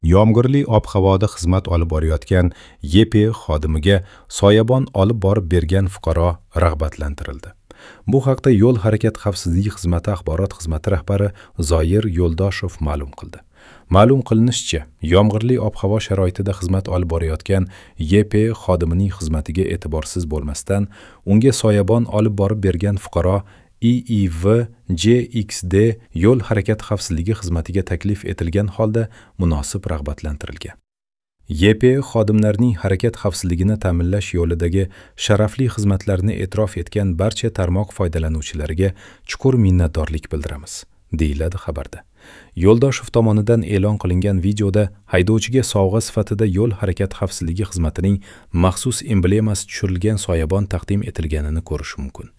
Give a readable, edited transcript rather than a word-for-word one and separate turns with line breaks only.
Yomg'irli ob-havoda xizmat olib borayotgan YP xodimiga soyabon olib borib bergan fuqaro rag'batlantirildi. Bu haqda Yo'l harakati xavfsizligi xizmati axborot xizmati rahbari Zoir Yo'ldoshev ma'lum qildi. Ma'lum qilinishicha, yomg'irli ob-havo sharoitida xizmat olib borayotgan YP xodimining xizmatiga e'tiborsiz bo'lmasdan, unga soyabon olib borib bergan fuqaro IIV JXD Yo'l harakati xavfsizligi xizmatiga taklif etilgan holda munosib rag'batlantirilgan. YP xodimlarning harakat xavfsizligini ta'minlash yo'lidagi sharafli xizmatlarini e'tirof etgan barcha tarmoq foydalanuvchilariga chuqur minnatdorlik bildiramiz, deyiladi xabarda. Yo'ldoshev tomonidan e'lon qilingan videoda haydovchiga sovg'a sifatida Yo'l harakati xavfsizligi xizmatining maxsus emblemasi tushirilgan soyabon taqdim etilganini ko'rish mumkin.